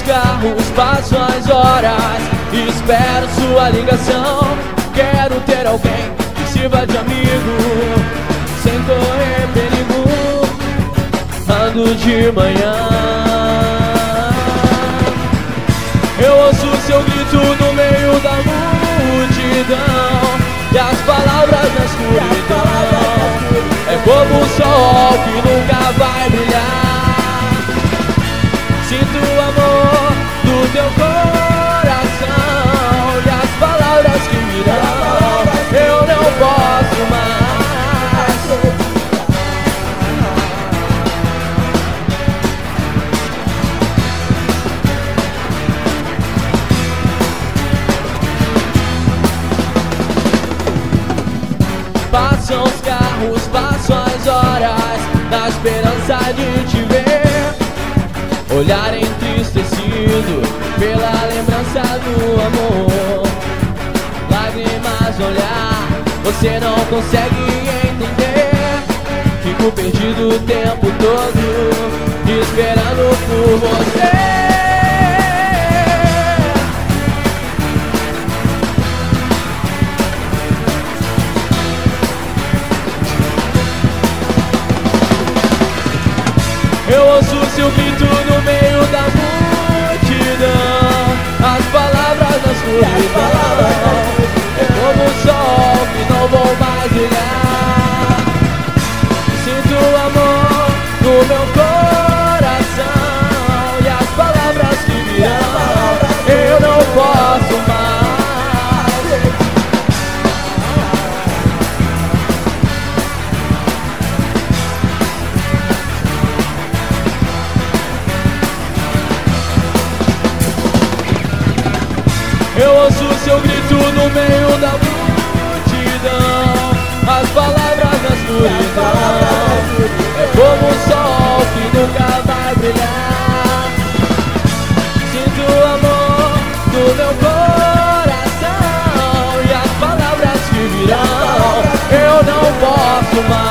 carros, passo as horas e espero sua ligação. Quero ter alguém que sirva de amigo, sem correr perigo. Ando de manhã, eu ouço seu grito no meio da multidão, e as palavras na escuridão é como o sol que nunca vai brilhar. Sinto o amor do teu coração e as palavras que virão, eu não posso mais. Passam os carros, passam as horas, na esperança de te ver. Olhar entristecido pela lembrança do amor. Lágrimas no olhar, você não consegue entender. Fico perdido o tempo todo, esperando por você. Eu ouço seu grito no meio da multidão, as palavras na escuridão é como o sol que não vou mais brilhar. Sinto o amor no meu coração e as palavras que virão, eu não posso mais. Eu ouço seu grito no meio da multidão, as palavras na escuridão é como o sol que nunca vai brilhar. Sinto o amor no meu coração e as palavras que virão, eu não posso mais.